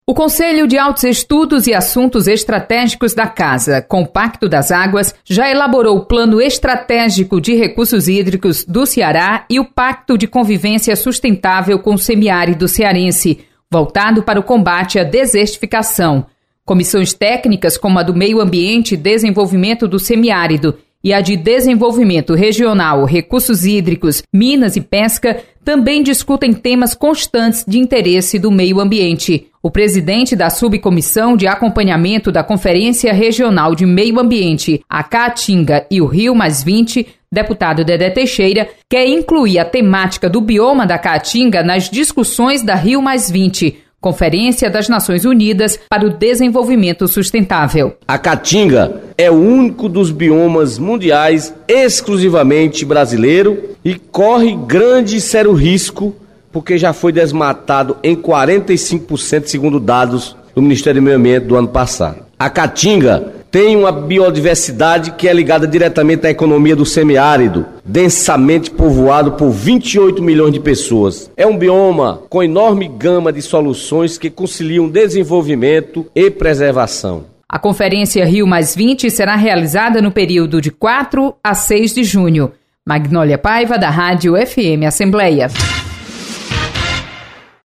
O Conselho de Altos Estudos e Assuntos Estratégicos da Casa, com o Pacto das Águas, já elaborou o Plano Estratégico de Recursos Hídricos do Ceará e o Pacto de Convivência Sustentável com o Semiárido Cearense, voltado para o combate à desertificação. Comissões técnicas como a do Meio Ambiente e Desenvolvimento do Semiárido e a de Desenvolvimento Regional, Recursos Hídricos, Minas e Pesca também discutem temas constantes de interesse do meio ambiente. O presidente da Subcomissão de Acompanhamento da Conferência Regional de Meio Ambiente, a Caatinga e o Rio+20, deputado Dedé Teixeira, quer incluir a temática do bioma da Caatinga nas discussões da Rio+20, Conferência das Nações Unidas para o Desenvolvimento Sustentável. A Caatinga é o único dos biomas mundiais exclusivamente brasileiro e corre grande e sério risco porque já foi desmatado em 45%, segundo dados do Ministério do Meio Ambiente do ano passado. A Caatinga tem uma biodiversidade que é ligada diretamente à economia do semiárido, densamente povoado por 28 milhões de pessoas. É um bioma com enorme gama de soluções que conciliam desenvolvimento e preservação. A Conferência Rio+20 será realizada no período de 4 a 6 de junho. Magnólia Paiva, da Rádio FM Assembleia.